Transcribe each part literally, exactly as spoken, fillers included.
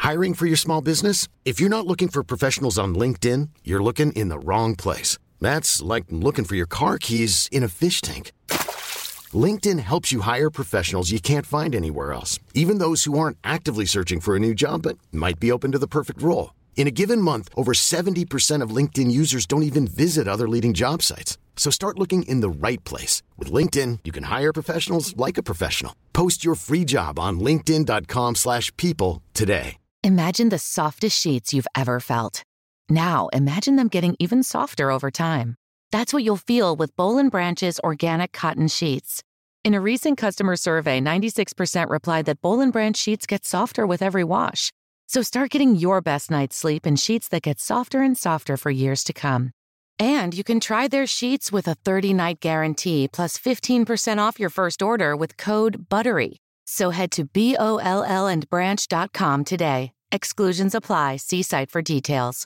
Hiring for your small business? If you're not looking for professionals on LinkedIn, you're looking in the wrong place. That's like looking for your car keys in a fish tank. LinkedIn helps you hire professionals you can't find anywhere else, even those who aren't actively searching for a new job but might be open to the perfect role. In a given month, over seventy percent of LinkedIn users don't even visit other leading job sites. So start looking in the right place. With LinkedIn, you can hire professionals like a professional. Post your free job on linkedin.com slash people today. Imagine the softest sheets you've ever felt. Now imagine them getting even softer over time. That's what you'll feel with Boll and Branch's organic cotton sheets. In a recent customer survey, ninety-six percent replied that Boll and Branch sheets get softer with every wash. So start getting your best night's sleep in sheets that get softer and softer for years to come. And you can try their sheets with a thirty-night guarantee plus fifteen percent off your first order with code BUTTERY. So head to B O L L and branch dot com today. Exclusions apply. See site for details.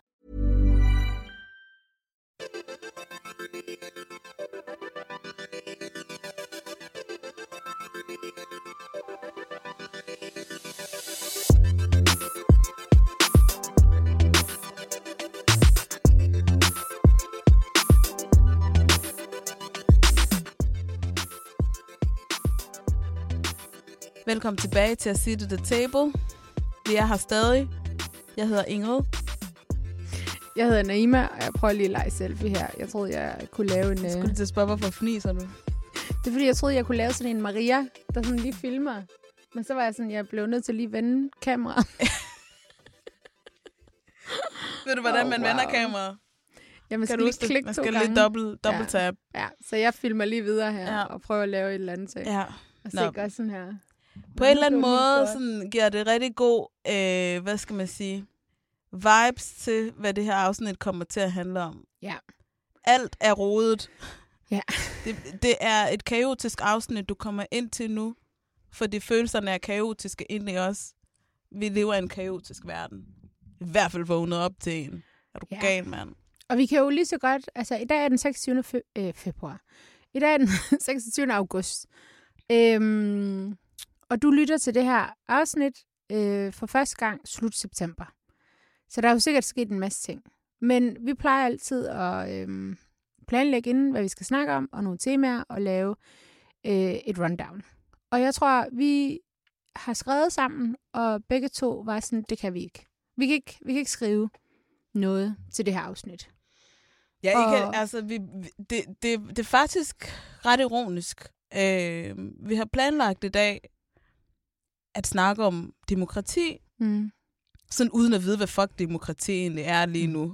Velkommen tilbage til at Sit at the Table. Vi er her stadig. Jeg hedder Ingrid. Jeg hedder Naima, og jeg prøver lige at lege selfie her. Jeg troede, jeg kunne lave en... Skulle du til at spørge, hvorfor fniser du? Det er fordi, jeg troede, jeg kunne lave sådan en Maria, der sådan lige filmer. Men så var jeg sådan, jeg blev nødt til lige at vende kameraet. Ved du, hvordan oh, man wow. vender kameraet? Ja, man skal lige klikke Man to skal gange. lige dobbelt, dobbelt ja. tab. Ja, så jeg filmer lige videre her ja. og prøver at lave et eller andet ting. Ja. Og så gør sådan her. På en eller anden måde sådan, giver det rigtig god, øh, hvad skal man sige, vibes til, hvad det her afsnit kommer til at handle om. Ja. Alt er rodet. Ja. Det, det er et kaotisk afsnit, du kommer ind til nu, fordi følelserne er kaotiske ind i os. Vi lever i en kaotisk verden. I hvert fald vågnet op til en. Er du ja. gal, mand? Og vi kan jo lige så godt, altså i dag er den seksogtyvende Fe- øh, februar. I dag er den seksogtyvende august. Øhm, og du lytter til det her afsnit øh, for første gang slut september. Så der er jo sikkert sket en masse ting. Men vi plejer altid at øh, planlægge inden, hvad vi skal snakke om, og nogle temaer, og lave øh, et rundown. Og jeg tror, vi har skrevet sammen, og begge to var sådan, det kan vi ikke. Vi kan ikke, vi kan ikke skrive noget til det her afsnit. Ja, og... ikke, altså, vi, det, det, det er faktisk ret ironisk. Øh, vi har planlagt i dag at snakke om demokrati, mm. sådan uden at vide, hvad fuck demokrati egentlig er lige nu.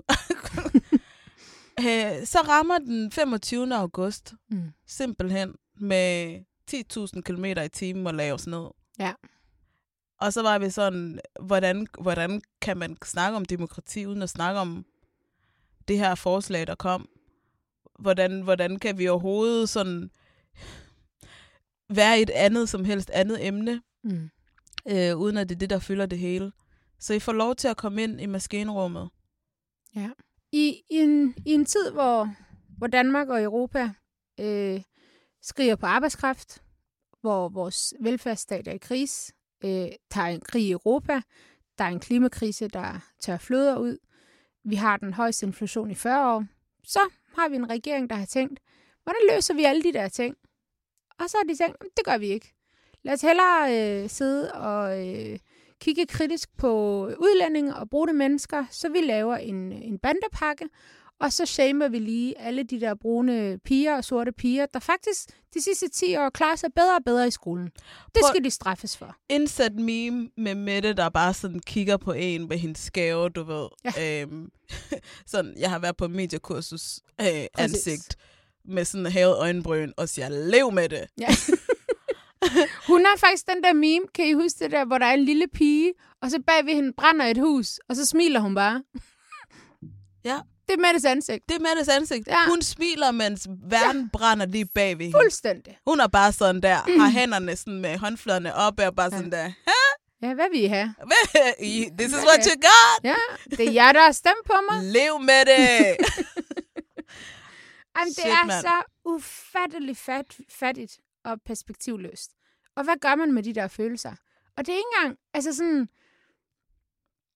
øh, så rammer den femogtyvende august mm. simpelthen med ti tusind kilometer i timen og laves ned. Ja. Og så var vi sådan, hvordan, hvordan kan man snakke om demokrati uden at snakke om det her forslag, der kom? Hvordan, hvordan kan vi overhovedet sådan være et andet, som helst andet emne, mm. øh, uden at det er det, der fylder det hele. Så I får lov til at komme ind i maskinrummet. Ja. I, i, en, i en tid, hvor, hvor Danmark og Europa øh, skriger på arbejdskraft, hvor vores velfærdsstat er i krise, øh, der er en krig i Europa, der er en klimakrise, der tør fløder ud, vi har den højeste inflation i fyrre år, så har vi en regering, der har tænkt, hvordan løser vi alle de der ting? Og så har de tænkt, det gør vi ikke. Lad os hellere øh, sidde og øh, kigge kritisk på udlændinge og brudte mennesker, så vi laver en, en bandepakke, og så shamer vi lige alle de der brune piger og sorte piger, der faktisk de sidste ti år klarer sig bedre og bedre i skolen. Det skal de straffes for. Indsæt meme med Mette, der bare sådan kigger på en med hendes skæve, du ved. Ja. Øhm, sådan, jeg har været på mediekursus øh, ansigt med sådan hævet øjenbryn, og siger, lev med det. Ja. Hun har faktisk den der meme, kan I huske det der, hvor der er en lille pige, og så bagved hende brænder et hus, og så smiler hun bare. Ja. Det er Mettes ansigt. Det er Mettes ansigt. Ja. Hun smiler, mens verden ja. brænder lige bagved hende. Fuldstændig. Hun er bare sådan der, mm. har hænderne sådan med håndfladerne op, og bare ja. sådan der, hæ? Ja, hvad vil I have? This is what you got. Ja, det er jer, der har stemt på mig. Lev med det. Jamen, det Shit, er man. så ufatteligt fat, fattigt og perspektivløst. Og hvad gør man med de der følelser? Og det er ikke engang, altså sådan,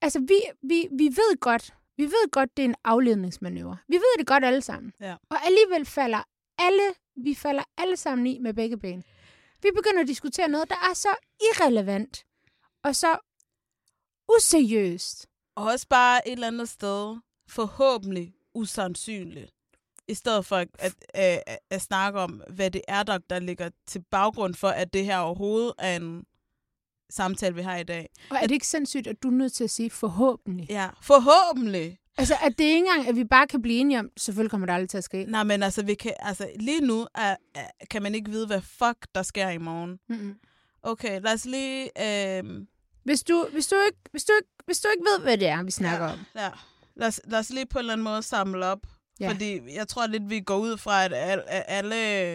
altså, vi, vi, vi ved godt, vi ved godt, det er en afledningsmanøvre. Vi ved det godt alle sammen. Ja. Og alligevel falder alle, vi falder alle sammen i med begge ben. Vi begynder at diskutere noget, der er så irrelevant og så useriøst. Og også bare et eller andet sted, forhåbentlig usandsynligt. I stedet for at, at, at, at snakke om, hvad det er, der, der ligger til baggrund for, at det her overhovedet er en samtale, vi har i dag. Og er det ikke sindssygt, at du er nødt til at sige forhåbentlig? Ja, forhåbentlig. Altså, at det ikke engang, at vi bare kan blive enige om, selvfølgelig kommer det aldrig til at ske. Nej, men altså, vi kan, altså lige nu er, er, kan man ikke vide, hvad fuck der sker i morgen. Mm-hmm. Okay, lad os lige... Øh... Hvis, du, hvis, du ikke, hvis, du ikke, hvis du ikke ved, hvad det er, vi snakker ja, om. Ja, lad os, lad os lige på en eller anden måde samle op. Ja. Fordi jeg tror lidt, vi går ud fra, at alle,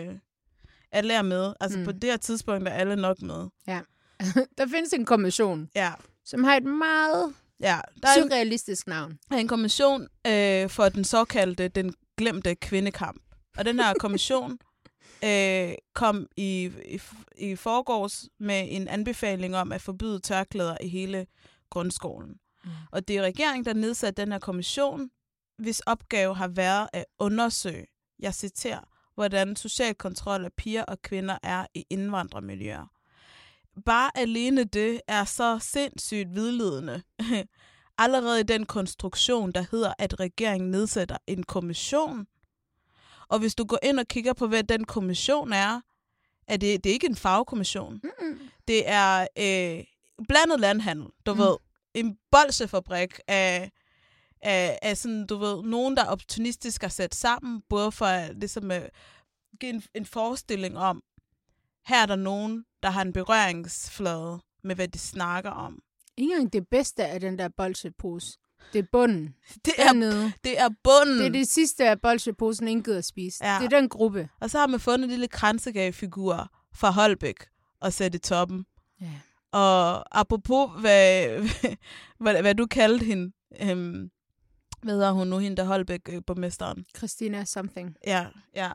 alle er med. Altså mm. på det her tidspunkt er alle nok med. Ja. Der findes en kommission, ja. som har et meget ja, der surrealistisk navn. Der er en kommission øh, for den såkaldte, den glemte kvindekamp. Og den her kommission øh, kom i, i, i forgårs med en anbefaling om at forbyde tørklæder i hele grundskolen. Mm. Og det er regeringen, der nedsatte den her kommission, hvis opgave har været at undersøge, jeg citerer, hvordan social kontrol af piger og kvinder er i indvandrermiljøer. Bare alene det er så sindssygt vidledende. Allerede i den konstruktion, der hedder, at regeringen nedsætter en kommission. Og hvis du går ind og kigger på, hvad den kommission er, er det, det er ikke en fagkommission. Mm-mm. Det er øh, blandet landhandel, du mm. ved. En bolsjefabrik af, af, af sådan, du ved, nogen, der er opportunistisk at sætte sammen, både for at ligesom, at give en, en forestilling om, her er der nogen, der har en berøringsflade med, hvad de snakker om. Ikke engang det bedste af den der bolsjepose. Det er bunden. Det er, det er bunden. Det er det sidste af bolsjeposen, ingen gider at spise. Ja. Det er den gruppe. Og så har man fundet en lille kransegavefigur fra Holbæk og sat i toppen. Ja. Og apropos, hvad, hvad, hvad du kaldte hende, øhm, hvad hedder hun nu, hende der Holbæk øh, borgmesteren? Christina something. Ja, ja.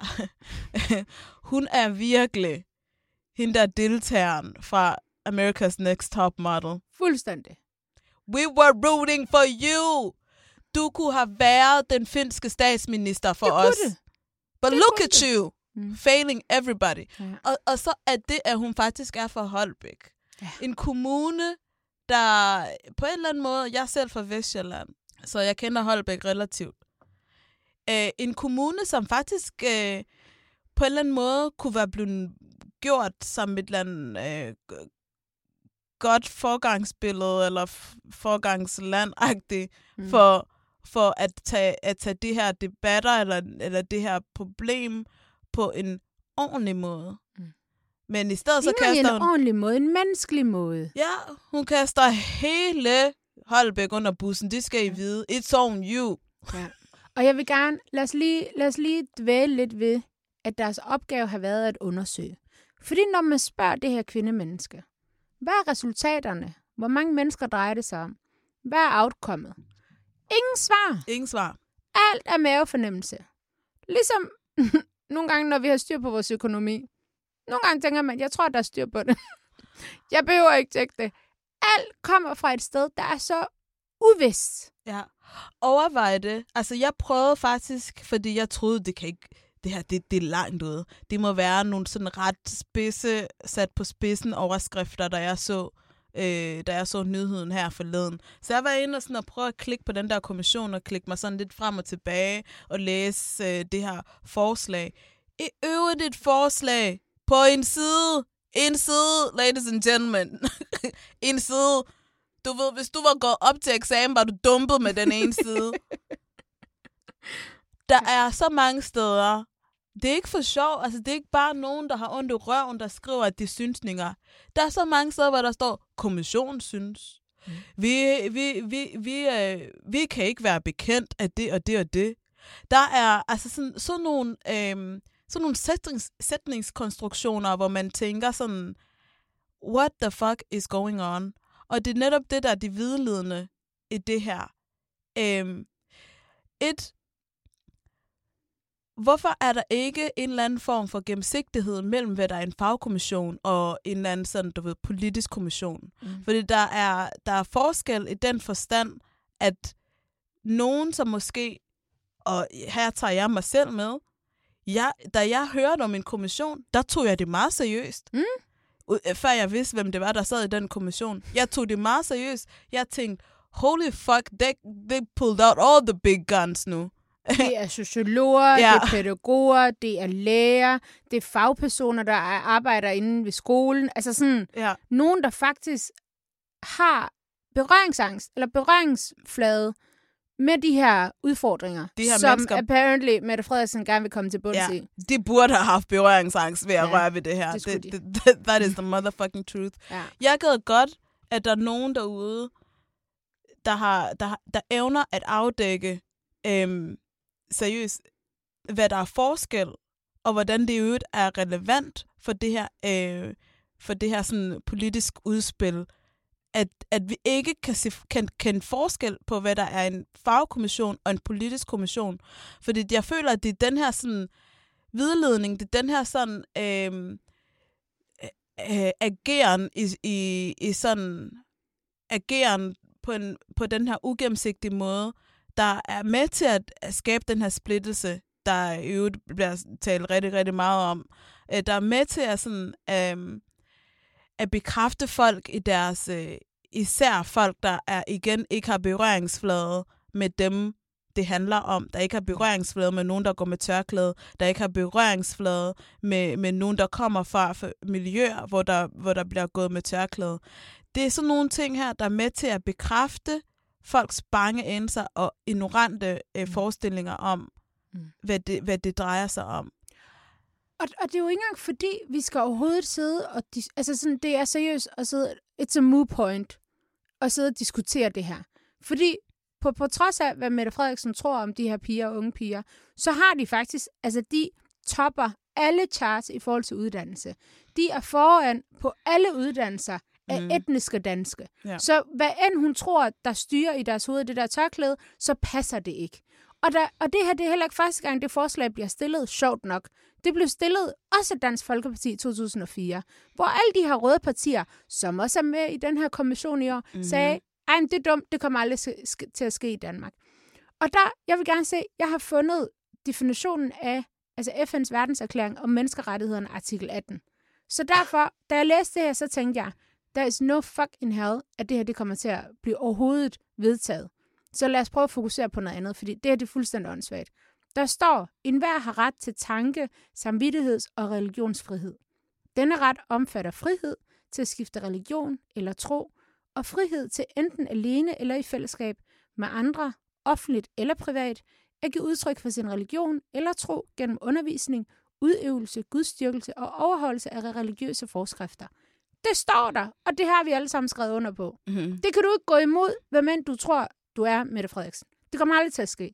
Hun er virkelig hende der deltageren fra America's Next Top Model. Fuldstændig. We were rooting for you. Du kunne have været den finske statsminister for os. Det. But det look at det. you. Mm. Failing everybody. Ja. Og, og så er det, at hun faktisk er fra Holbæk. Ja. En kommune, der på en eller anden måde, jeg er selv fra Vestjylland, så jeg kender Holbæk relativt. Uh, en kommune, som faktisk uh, på en eller anden måde kunne være blevet gjort som et eller andet uh, godt forgangsbillede, eller forgangslandagtigt, mm. for, for at tage, at tage de her debatter, eller, eller det her problem på en ordentlig måde. Mm. Men i stedet så kaster hun... en ordentlig måde, en menneskelig måde. Ja, hun kaster hele Holbæk under bussen. Det skal I vide. It's on you. Ja. Og jeg vil gerne, lad os, lige, lad os lige dvæle lidt ved, at deres opgave har været at undersøge. Fordi når man spørger det her kvindemenneske, hvad er resultaterne? Hvor mange mennesker drejer det sig om? Hvad er outcomet? Ingen svar. Ingen svar. Alt er mavefornemmelse. Ligesom nogle gange, når vi har styr på vores økonomi. Nogle gange tænker man, jeg tror, der er styr på det. Jeg behøver ikke tjekke det. Alt kommer fra et sted, der er så uvist. Ja, overvej det. Altså, jeg prøvede faktisk, fordi jeg troede, det kan ikke... Det her, det, det er langt ude. Det må være nogle sådan ret spidse, sat på spidsen overskrifter, der jeg så, øh, da jeg så nyheden her forleden. Så jeg var inde og, sådan og prøve at klikke på den der kommission, og klikke mig sådan lidt frem og tilbage, og læse øh, det her forslag. I øvrigt et forslag på en side. En side, ladies and gentlemen. En side. Du ved, hvis du var gået op til eksamen, var du dumpet med den ene side. Der er så mange steder. Det er ikke for sjov. Altså, det er ikke bare nogen, der har ondt i røven, der skriver, at de synsninger. Der er så mange steder, hvor der står, kommissionen synes. Mm. Vi, vi, vi, vi, øh, vi kan ikke være bekendt af det og det og det. Der er altså sådan, sådan nogle, øh, sådan nogle sætnings, sætningskonstruktioner, hvor man tænker sådan, what the fuck is going on? Og det er netop det, der er de vidledende i det her. Øh, et hvorfor er der ikke en eller anden form for gennemsigtighed mellem, hvad der er en fagkommission og en eller anden sådan, du ved, politisk kommission? Mm. Fordi der er, der er forskel i den forstand, at nogen, som måske, og her tager jeg mig selv med, jeg, da jeg hørte om en kommission, der tog jeg det meget seriøst. Mm. Før jeg vidste, hvem det var, der sad i den kommission. Jeg tog det meget seriøst. Jeg tænkte, holy fuck, they, they pulled out all the big guns nu. Det er sociologer, ja. Det er pædagoger, det er læger, det er fagpersoner, der arbejder inde ved skolen. Altså sådan, ja. Nogen, der faktisk har berøringsangst, eller berøringsflade med de her udfordringer, de her som mennesker... apparently Mette Frederiksen gerne vil komme til bunds ja. i. De burde have haft berøringsangst ved at ja, røre ved det her. Det det, de. det, that is the motherfucking truth. Ja. Jeg gad godt, at der er nogen derude, der, har, der, der evner at afdække øhm, seriøst, hvad der er forskel, og hvordan det i øvrigt er relevant for det her, øh, for det her sådan politisk udspil, at, at vi ikke kan, se, kan kende forskel på, hvad der er en fagkommission og en politisk kommission. Fordi jeg føler, at det er den her sådan vidledning, det er den her sådan øh, øh, ageren i, i, i sådan ageren på, en, på den her ugennemsigtige måde, der er med til at skabe den her splittelse, der i øvrigt bliver talt rigtig, rigtig meget om. Der er med til at, sådan, øh, at bekræfte folk i deres, øh, især folk, der er igen ikke har berøringsflade med dem, det handler om. Der ikke har berøringsflade med nogen, der går med tørklæde. Der ikke har berøringsflade med, med nogen, der kommer fra miljøer, hvor der, hvor der bliver gået med tørklæde. Det er sådan nogle ting her, der er med til at bekræfte folks bange endelser og ignorante øh, forestillinger om, mm. hvad, det, hvad det drejer sig om. Og, og det er jo ikke engang fordi, vi skal overhovedet sidde og... Dis- altså sådan, det er seriøst at sidde... It's a moot point at sidde og diskutere det her. Fordi på, på trods af, hvad Mette Frederiksen tror om de her piger og unge piger, så har de faktisk... Altså, de topper alle charts i forhold til uddannelse. De er foran på alle uddannelser af mm. etniske danske. Ja. Så hvad end hun tror, der styrer i deres hoved det der tørklæde, så passer det ikke. Og, der, og det her, det er heller ikke første gang, det forslag bliver stillet, sjovt nok. Det blev stillet også af Dansk Folkeparti i to tusind og fire, hvor alle de her røde partier, som også er med i den her kommission i år, mm-hmm. sagde, ej, det er dumt, det kommer aldrig til at ske i Danmark. Og der, jeg vil gerne se, jeg har fundet definitionen af altså F N's verdenserklæring om menneskerettighederne, artikel atten. Så derfor, da jeg læste det her, så tænkte jeg, there is no fuck in hell, at det her det kommer til at blive overhovedet vedtaget. Så lad os prøve at fokusere på noget andet, fordi det her det er fuldstændig åndssvagt. Der står, enhver har ret til tanke, samvittigheds- og religionsfrihed. Denne ret omfatter frihed til at skifte religion eller tro, og frihed til enten alene eller i fællesskab med andre, offentligt eller privat, at give udtryk for sin religion eller tro gennem undervisning, udøvelse, gudstyrkelse og overholdelse af religiøse forskrifter. Det står der, og det har vi alle sammen skrevet under på. Mm-hmm. Det kan du ikke gå imod, hvem end du tror, du er, Mette Frederiksen. Det kommer aldrig til at ske.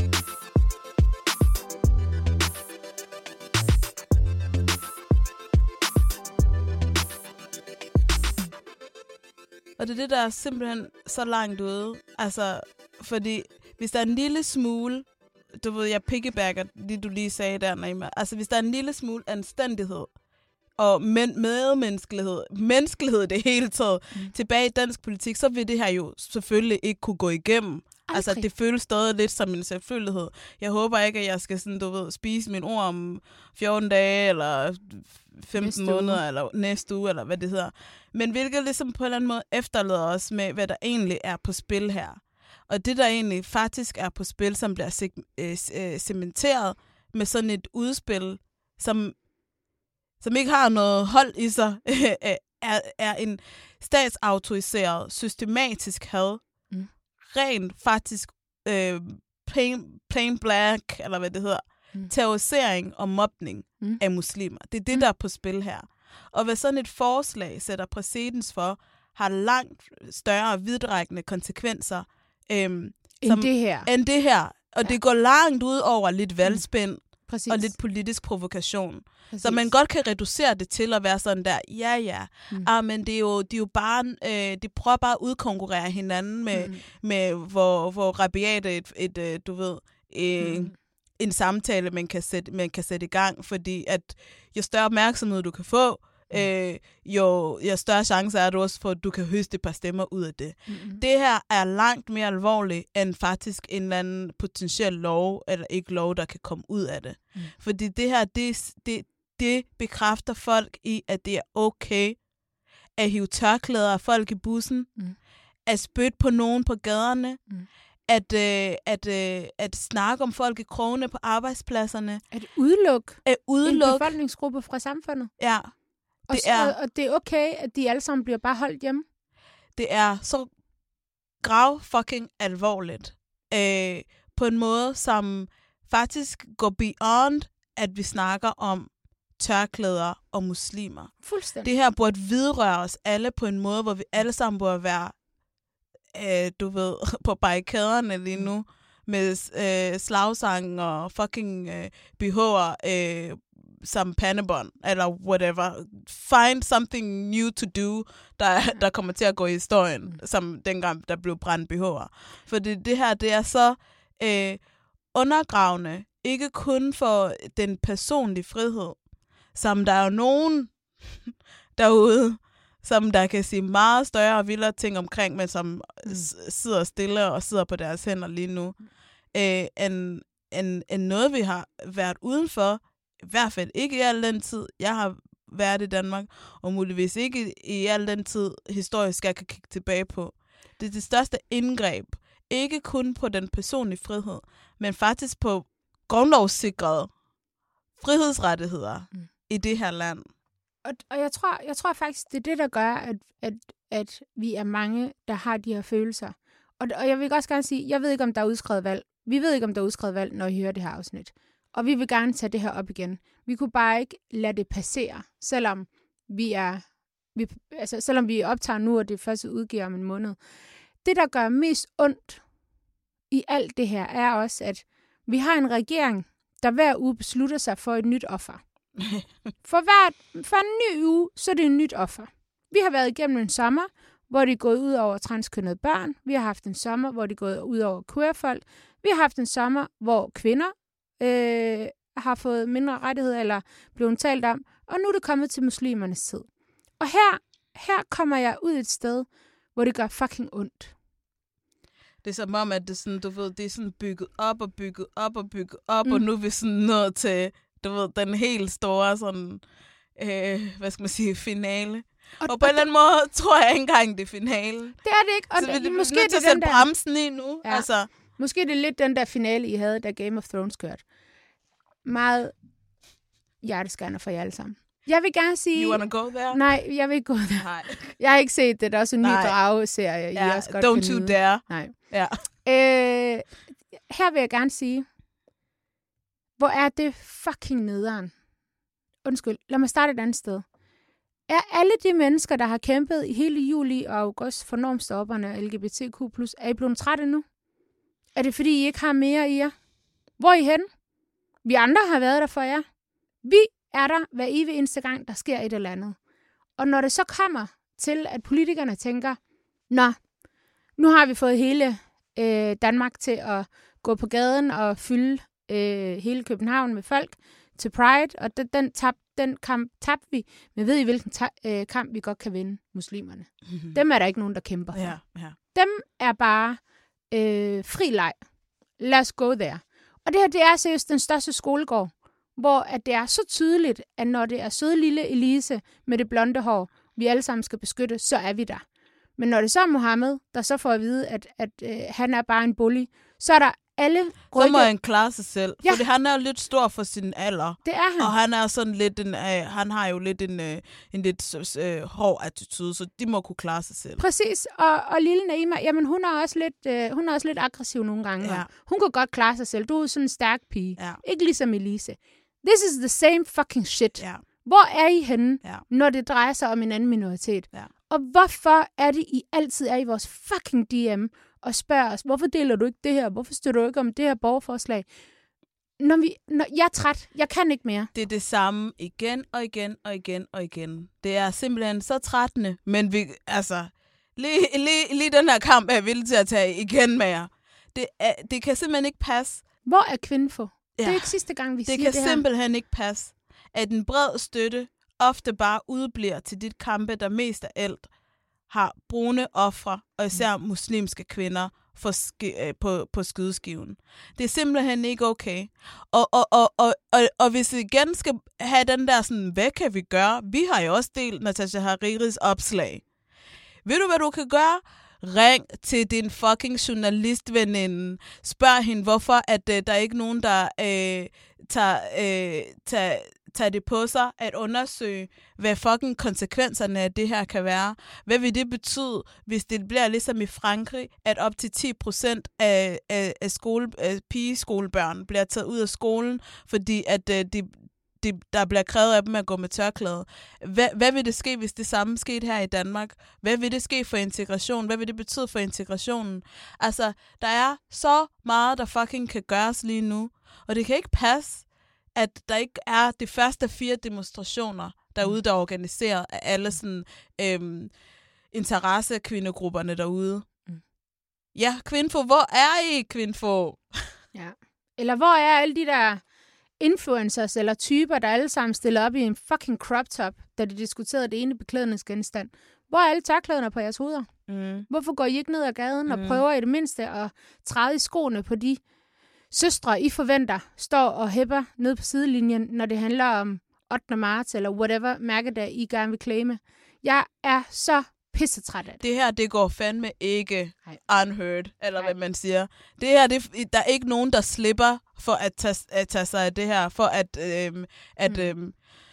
Og det er det, der er simpelthen så langt ude. Altså, fordi hvis der er en lille smule, du ved, jeg piggybacker, det du lige sagde der, Naima. Altså, hvis der er en lille smule anstændighed, og men- medmenneskelighed, menneskelighed det hele taget, mm. tilbage i dansk politik, så vil det her jo selvfølgelig ikke kunne gå igennem. Aldrig. Altså, det føles stadig lidt som en selvfølgelighed. Jeg håber ikke, at jeg skal sådan, du ved, spise mine ord om fjorten dage, eller femten næste måneder, uge. Eller næste uge, eller hvad det hedder. Men hvilket ligesom på en eller anden måde efterlader os med, hvad der egentlig er på spil her. Og det, der egentlig faktisk er på spil, som bliver seg- øh, cementeret med sådan et udspil, som som ikke har noget hold i sig, er, er en statsautoriseret, systematisk had. Mm. Rent faktisk øh, plain, plain black, eller hvad det hedder, mm. terrorisering og mobning mm. af muslimer. Det er det, mm. der er på spil her. Og hvad sådan et forslag sætter præcedens for, har langt større og vidtrækkende konsekvenser øh, end, som, det her. end det her. Og ja. Det går langt ud over lidt valgspænd, mm. Præcis. Og lidt politisk provokation. Præcis. Så man godt kan reducere det til at være sådan der, ja ja, mm. ah, men det er jo, de er jo bare, øh, de prøver bare at udkonkurrere hinanden med, mm. med hvor, hvor rabiat et, et, du ved, øh, mm. en samtale, man kan, sætte, man kan sætte i gang, fordi at jo større opmærksomhed du kan få, mm. øh, jo, jo større chance er du også for, at du kan høste et par stemmer ud af det. Mm-hmm. Det her er langt mere alvorligt, end faktisk en eller anden potentiel lov, eller ikke lov, der kan komme ud af det. Mm. Fordi det her, det, det, det bekræfter folk i, at det er okay at hive tørklæder af folk i bussen, mm. at spytte på nogen på gaderne, mm. At, øh, at, øh, at snakke om folk i krogene på arbejdspladserne. At udelukke, at udelukke. en befolkningsgruppe fra samfundet. Ja. Det og, er, og, og det er okay, at de alle sammen bliver bare holdt hjemme. Det er så grav fucking alvorligt. Øh, på en måde, som faktisk går beyond, at vi snakker om tørklæder og muslimer. Fuldstændig. Det her burde vidrøre os alle på en måde, hvor vi alle sammen burde være Øh, du ved, på barrikaderne lige nu, med øh, slagsangen og fucking øh, B H'er øh, som pandebånd, eller whatever. Find something new to do, der, der kommer til at gå i historien, mm. som dengang, der blev brændt B H'er. For det, det her, det er så øh, undergravende, ikke kun for den personlige frihed, som der er jo nogen derude, som der kan sige meget større og vildere ting omkring, men som mm. sidder stille og sidder på deres hænder lige nu, øh, end, end, end noget, vi har været udenfor, i hvert fald ikke i al den tid, jeg har været i Danmark, og muligvis ikke i, i al den tid historisk, jeg kan kigge tilbage på. Det er det største indgreb, ikke kun på den personlige frihed, men faktisk på grundlovssikrede frihedsrettigheder mm. i det her land. Og, og jeg tror, jeg tror faktisk, det er det, der gør, at, at, at vi er mange, der har de her følelser. Og, og jeg vil også gerne sige, jeg ved ikke, om der er udskrevet valg. Vi ved ikke, om der er udskrevet valg, når I hører det her afsnit. Og vi vil gerne tage det her op igen. Vi kunne bare ikke lade det passere, selvom vi er, vi, altså, selvom vi optager nu, og det først udgiver om en måned. Det, der gør mest ondt i alt det her, er også, at vi har en regering, der hver uge beslutter sig for et nyt offer. For hver, for en ny uge, så er det et nyt offer. Vi har været igennem en sommer, hvor det er gået ud over transkønnede børn. Vi har haft en sommer, hvor det er gået ud over queerfolk. Vi har haft en sommer, hvor kvinder øh, har fået mindre rettigheder eller blevet talt om. Og nu er det kommet til muslimernes tid. Og her, her kommer jeg ud et sted, hvor det gør fucking ondt. Det er som om, at det er, sådan, du ved, det er sådan bygget op og bygget op og bygget op, mm. og nu er vi sådan nået til, du ved, den helt store sådan, øh, hvad skal man sige, finale. Og, og på en eller anden måde tror jeg ikke engang, det er finale. Det er det ikke. Og så vi det, er måske nødt til at sætte bremsen i nu. Ja. Altså. Måske det er lidt den der finale, I havde, da Game of Thrones kørte. Meget hjerteskærende for jer alle sammen. Jeg vil gerne sige... You wanna go there? Nej, jeg vil ikke gå der. Nej. Jeg har ikke set det. Der er også en ny drageserie. Ja, I også godt don't you dare. Nej. Ja. Øh, her vil jeg gerne sige, hvor er det fucking nederen. Undskyld, lad mig starte et andet sted. Er alle de mennesker, der har kæmpet i hele juli og august for normstopperne og L G B T Q plus, er I blevet trætte nu? Er det fordi, I ikke har mere i jer? Hvor er I henne? Vi andre har været der for jer. Vi er der hver evig eneste gang, der sker et eller andet. Og når det så kommer til, at politikerne tænker, nå, nu har vi fået hele øh, Danmark til at gå på gaden og fylde øh, hele København med folk til Pride, og den, den, tab, den kamp tabte vi. Men ved I, hvilken ta- øh, kamp vi godt kan vinde? Muslimerne. Mm-hmm. Dem er der ikke nogen, der kæmper for. Ja, ja. Dem er bare øh, fri leg. Let's go there. Og det her, det er seriøst den største skolegård, hvor at det er så tydeligt, at når det er søde lille Elise med det blonde hår, vi alle sammen skal beskytte, så er vi der. Men når det så er Mohammed, der så får at vide, at, at øh, han er bare en bully, så er der alle rygge. Så må han klare sig selv, ja. fordi han er jo lidt stor for sin alder. Det er han. Og han er sådan lidt en, øh, han har jo lidt en, øh, en lidt øh, hård attitude, så de må kunne klare sig selv. Præcis, og, og lille Naima, jamen hun er også lidt, øh, hun er også lidt aggressiv nogle gange. Ja. Hun kan godt klare sig selv. Du er sådan en stærk pige. Ja. Ikke ligesom Elise. This is the same fucking shit. Ja. Hvor er I henne, ja. når det drejer sig om en anden minoritet? Ja. Og hvorfor er det, I altid er i vores fucking D M og spørger os, hvorfor deler du ikke det her? Hvorfor støtter du ikke om det her borgerforslag? Når vi, når, jeg er træt. Jeg kan ikke mere. Det er det samme igen og igen og igen og igen. Det er simpelthen så trættende, men vi, altså, lige, lige, lige den her kamp er jeg villig til at tage igen med jer. Det, er, det kan simpelthen ikke passe. Hvor er Kvinfo? Ja. Det er ikke sidste gang, vi det siger kan det her. simpelthen ikke passe, at en bred støtte ofte bare udbliver til dit kampe, der mest af alt har brune ofre, og især mm. muslimske kvinder for sk- øh, på, på skydeskiven. Det er simpelthen ikke okay. Og, og, og, og, og, og hvis vi igen skal have den der sådan, hvad kan vi gøre? Vi har jo også delt Natasha Hariris opslag. Ved du, hvad du kan gøre? Ring til din fucking journalistveninde. Spørg hende, hvorfor at øh, der er ikke nogen, der øh, tager, øh, tager, tager det på sig at undersøge, hvad fucking konsekvenserne af det her kan være. Hvad vil det betyde, hvis det bliver ligesom i Frankrig, at op til ti procent af, af, af, skole, af pigeskolebørn bliver taget ud af skolen, fordi at øh, de De, der bliver krævet af dem at gå med tørklæde. Hvad, hvad vil det ske, hvis det samme skete her i Danmark? Hvad vil det ske for integration? Hvad vil det betyde for integrationen? Altså, der er så meget, der fucking kan gøres lige nu. Og det kan ikke passe, at der ikke er de første fire demonstrationer derude, der er organiseret af alle sådan øhm, interessekvindegrupperne derude. Mm. Ja, Kvinfo, hvor er I, Kvinfo? Ja. Eller hvor er alle de der influencers eller typer, der alle sammen stiller op i en fucking crop top, da de diskuterede det ene beklædningsgenstand. Hvor er alle tørklæderne på jeres hoveder? Mm. Hvorfor går I ikke ned ad gaden mm. og prøver i det mindste at træde i skoene på de søstre, I forventer, står og hæpper ned på sidelinjen, når det handler om ottende marts eller whatever mærkedag, I gerne vil claime? Jeg er så pissetræt af det. Det her, det går fandme ikke unheard, eller Nej. Hvad man siger. Det her, det, der er ikke nogen, der slipper for at tage, at tage sig af det her, for at, øhm, at, mm. øhm,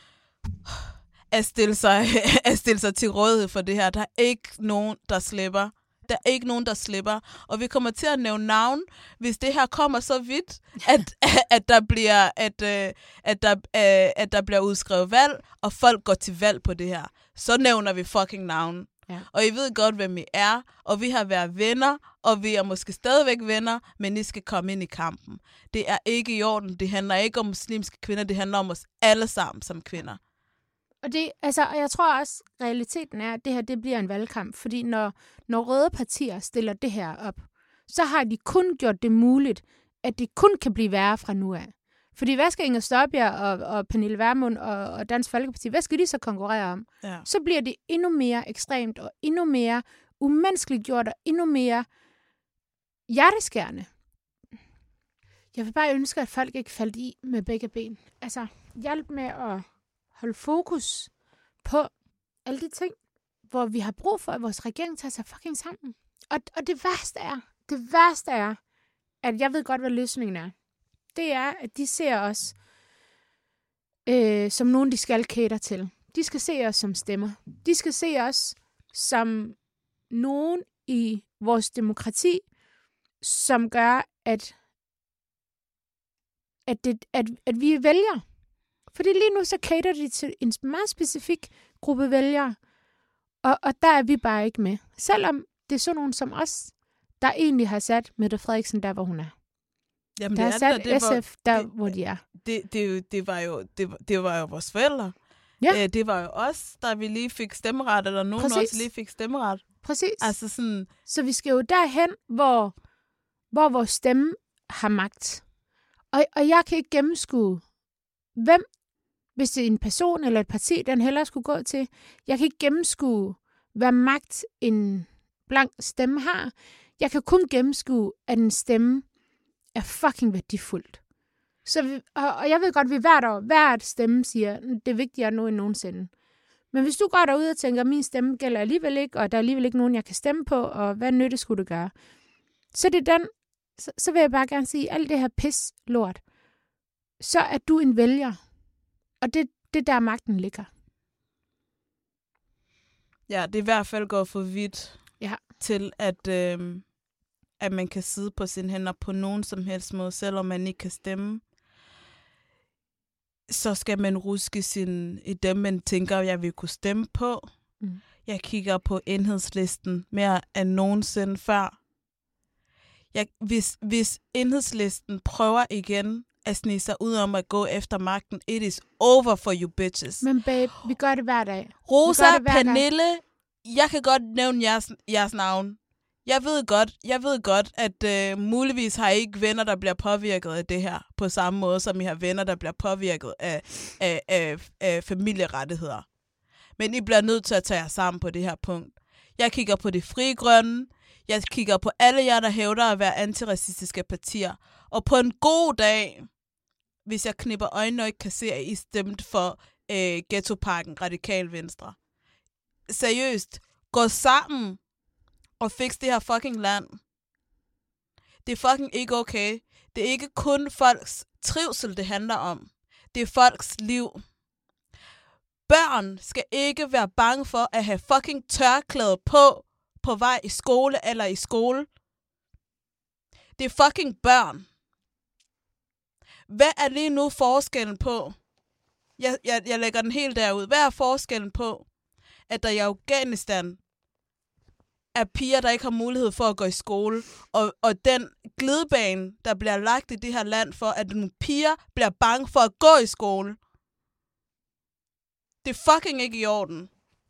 at, stille sig, at stille sig til rådighed for det her. Der er ikke nogen, der slipper. Der er ikke nogen, der slipper. Og vi kommer til at nævne navn, hvis det her kommer så vidt, at, at, der, bliver, at, øh, at, der, øh, at der bliver udskrevet valg, og folk går til valg på det her. Så nævner vi fucking navn. Ja. Og I ved godt, hvem I er, og vi har været venner, og vi er måske stadigvæk venner, men I skal komme ind i kampen. Det er ikke i orden. Det handler ikke om muslimske kvinder, det handler om os alle sammen som kvinder. Og, det, altså, og jeg tror også, realiteten er, at det her det bliver en valgkamp, fordi når, når røde partier stiller det her op, så har de kun gjort det muligt, at det kun kan blive værre fra nu af. Fordi hvad skal Inger Støjberg og, og Pernille Vermund og, og Dansk Folkeparti, hvad skal de så konkurrere om? Ja. Så bliver det endnu mere ekstremt og endnu mere umenneskeligt gjort og endnu mere hjerteskærende. Jeg vil bare ønske, at folk ikke faldt i med begge ben. Altså, hjælp med at holde fokus på alle de ting, hvor vi har brug for, at vores regering tager sig fucking sammen. Og, og det værste er, det værste er, at jeg ved godt, hvad løsningen er. Det er, at de ser os øh, som nogen, de skal cater til. De skal se os som stemmer. De skal se os som nogen i vores demokrati, som gør, at, at, det, at, at vi vælger. Fordi lige nu så cater de til en meget specifik gruppe vælgere, og, og der er vi bare ikke med. Selvom det er sådan nogen som os, der egentlig har sat Mette Frederiksen der, hvor hun er. Jamen, der det har sat det, det S F var, der, det, hvor de er. Det, det, det, var jo, det, det var jo vores forældre. Ja. Æ, det var jo os, der vi lige fik stemmeret, eller nogen Præcis. Også lige fik stemmeret. Præcis. Altså sådan... Så vi skal jo derhen, hvor, hvor vores stemme har magt. Og, og jeg kan ikke gennemskue, hvem, hvis det er en person eller et parti, den hellere skulle gå til. Jeg kan ikke gennemskue, hvad magt en blank stemme har. Jeg kan kun gennemskue, at en stemme er fucking værdifuldt. Så vi, og, og jeg ved godt, at vi hvert år, hvert stemme siger, det er vigtigere nu end nogensinde. Men hvis du går derude og tænker, at min stemme gælder alligevel ikke, og der er alligevel ikke nogen, jeg kan stemme på, og hvad nytte skulle det gøre? Så det er den, så, så vil jeg bare gerne sige, alt det her pis lort, så er du en vælger. Og det, det der magten ligger. Ja, det er i hvert fald gået for vidt ja. til, at, øh, at man kan sidde på sine hænder på nogen som helst måde, selvom man ikke kan stemme. Så skal man ruske sin, i dem, man tænker, jeg vil kunne stemme på. Mm. Jeg kigger på Enhedslisten mere end nogensinde før. Jeg, hvis, hvis Enhedslisten prøver igen at snige sig ud om at gå efter magten, it is over for you bitches. Men babe, vi gør det hver dag. Rosa, hver Pernille, dag. Jeg kan godt nævne jeres, jeres navn. Jeg ved godt, jeg ved godt at øh, muligvis har I ikke venner, der bliver påvirket af det her, på samme måde, som I har venner, der bliver påvirket af, af, af, af familierettigheder. Men I bliver nødt til at tage jer sammen på det her punkt. Jeg kigger på de frie grønne. Jeg kigger på alle jer, der hævder at være antiracistiske partier. Og på en god dag, hvis jeg knipper øjnene og ikke kan se, at I stemte for øh, Ghettoparken, Radikal Venstre. Seriøst, gå sammen og fix det her fucking land. Det er fucking ikke okay. Det er ikke kun folks trivsel, det handler om. Det er folks liv. Børn skal ikke være bange for at have fucking tørklæde på, på vej i skole eller i skole. Det er fucking børn. Hvad er lige nu forskellen på? Jeg, jeg, jeg lægger den helt derud. Hvad er forskellen på, at der i Afghanistan er piger, der ikke har mulighed for at gå i skole, og, og den glidebane, der bliver lagt i det her land for, at nogle piger bliver bange for at gå i skole? Det er fucking ikke i orden.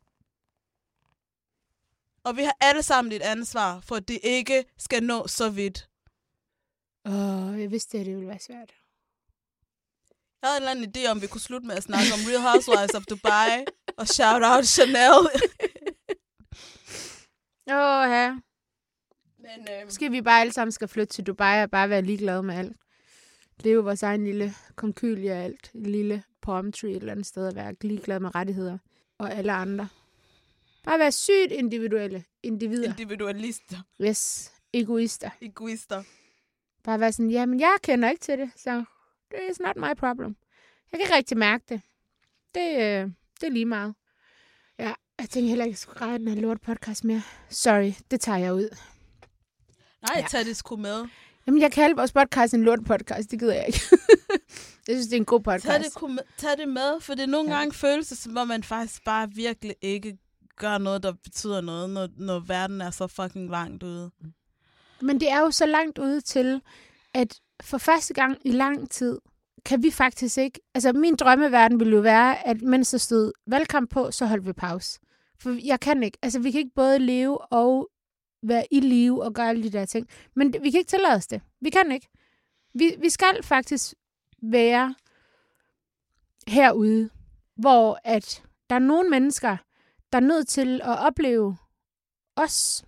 Og vi har alle sammen et ansvar for, at det ikke skal nå så vidt. Åh, oh, jeg vidste, at det ville være svært. Jeg havde en eller anden idé om, vi kunne slutte med at snakke om Real Housewives of Dubai og shout out Chanel. Åh, oh, ja. Men, øhm, Måske vi bare alle sammen skal flytte til Dubai og bare være ligeglade med alt. Leve vores egen lille konkylie og alt. En lille palm tree et eller andet sted at være ligeglade med rettigheder. Og alle andre. Bare være sygt individuelle individer. Individualister. Yes. Egoister. Egoister. Bare være sådan, jamen jeg kender ikke til det, så it's not my problem. Jeg kan ikke rigtig mærke det. Det, øh, det er lige meget. Ja, jeg tænker heller ikke, at jeg skulle græde den her lort podcast mere. Sorry, det tager jeg ud. Nej, ja. tag det sgu med. Jamen, jeg kalder vores podcast en lort podcast. Det gider jeg ikke. Jeg synes, det er en god podcast. Tag det, tag det med, for det er nogle ja. gange følelser, som om man faktisk bare virkelig ikke gør noget, der betyder noget, når, når verden er så fucking langt ude. Men det er jo så langt ude til, at for første gang i lang tid, kan vi faktisk ikke... Altså, min drømmeverden ville jo være, at mens der stod valgkamp på, så holdt vi pause. For jeg kan ikke... Altså, vi kan ikke både leve og være i live og gøre alle de der ting. Men vi kan ikke tillade os det. Vi kan ikke. Vi, vi skal faktisk være herude, hvor at der er nogle mennesker, der er nødt til at opleve os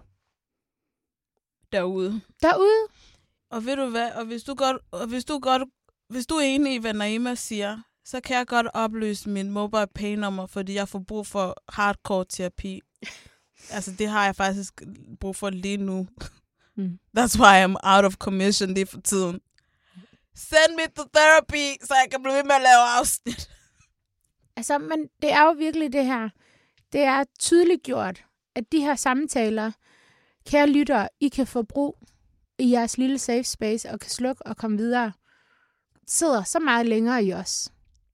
derude. Derude. Og ved du hvad? Og hvis du godt, og hvis du godt, hvis du er enig i, hvad Naima siger, så kan jeg godt opløse min mobile pay nummer, fordi jeg får brug for hardcore terapi. Altså, det har jeg faktisk brug for lige nu. Mm. That's why I'm out of commission lige for tiden. Send me to therapy, så jeg kan blive ved med at lave afsnit. Altså, men det er jo virkelig det her. Det er tydeligt gjort, at de her samtaler, kære lyttere, I kan få brug i jeres lille safe space og kan slukke og komme videre, sidder så meget længere i os.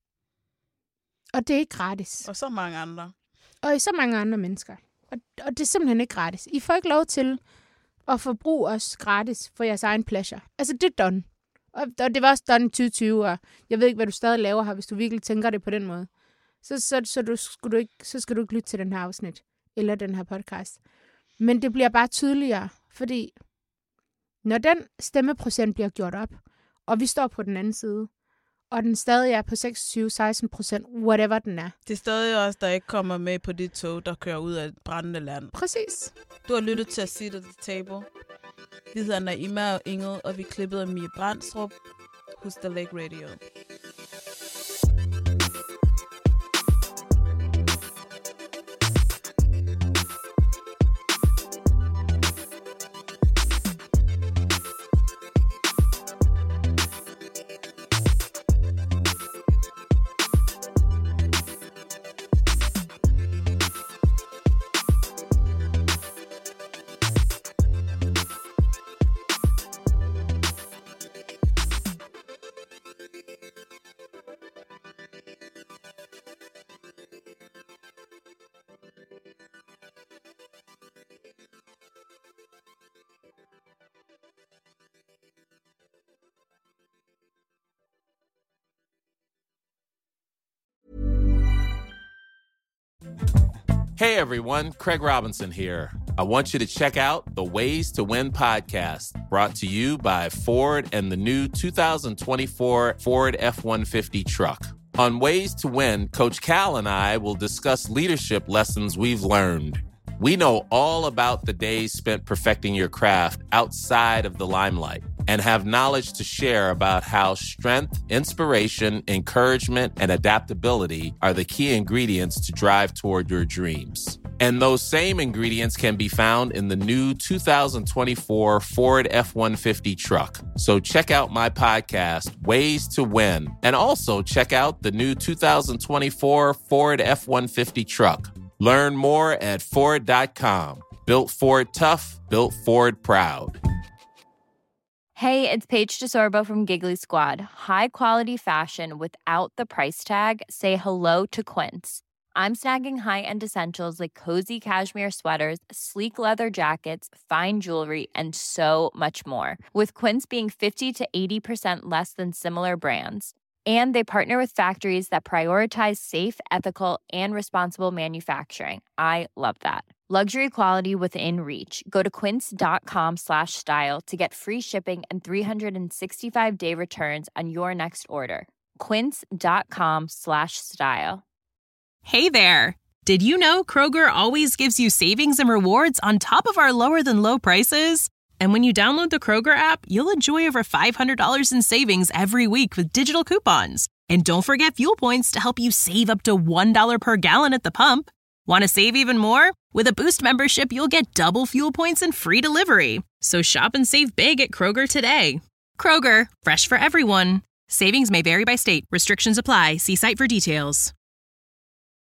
Og det er ikke gratis. Og så mange andre. Og i så mange andre mennesker. Og, og det er simpelthen ikke gratis. I får ikke lov til at forbruge os gratis for jeres egen pleasure. Altså, det er done. Og, og det var også done i tyve tyve, og jeg ved ikke, hvad du stadig laver her, hvis du virkelig tænker det på den måde. Så, så, så, du, skal du ikke, så skal du ikke lytte til den her afsnit, eller den her podcast. Men det bliver bare tydeligere, fordi når den stemmeprocent bliver gjort op, og vi står på den anden side, og den stadig er på seksogtyve til seksten procent, whatever den er. Det er stadig os, der ikke kommer med på det tog, der kører ud af et brændende land. Præcis. Du har lyttet til at Sit at the Table. Vi hedder Naima og Ingrid, og vi klippede af Mie Brandstrup hos The Lake Radio. Hey everyone, Craig Robinson here. I want you to check out the Ways to Win podcast, brought to you by Ford and the new two thousand twenty-four Ford F one fifty truck. On Ways to Win, Coach Cal and I will discuss leadership lessons we've learned. We know all about the days spent perfecting your craft outside of the limelight and have knowledge to share about how strength, inspiration, encouragement, and adaptability are the key ingredients to drive toward your dreams. And those same ingredients can be found in the new two thousand twenty-four Ford F one fifty truck. So check out my podcast, Ways to Win, and also check out the new two thousand twenty-four Ford F one fifty truck. Learn more at Ford dot com. Built Ford tough, built Ford proud. Hey, it's Paige DeSorbo from Giggly Squad. High quality fashion without the price tag. Say hello to Quince. I'm snagging high-end essentials like cozy cashmere sweaters, sleek leather jackets, fine jewelry, and so much more. With Quince being fifty to eighty percent less than similar brands. And they partner with factories that prioritize safe, ethical, and responsible manufacturing. I love that. Luxury quality within reach. Go to quince.com slash style to get free shipping and three sixty-five day returns on your next order. Quince.com slash style. Hey there. Did you know Kroger always gives you savings and rewards on top of our lower than low prices? And when you download the Kroger app, you'll enjoy over five hundred dollars in savings every week with digital coupons. And don't forget fuel points to help you save up to one dollar per gallon at the pump. Want to save even more? With a Boost membership, you'll get double fuel points and free delivery. So shop and save big at Kroger today. Kroger, fresh for everyone. Savings may vary by state. Restrictions apply. See site for details.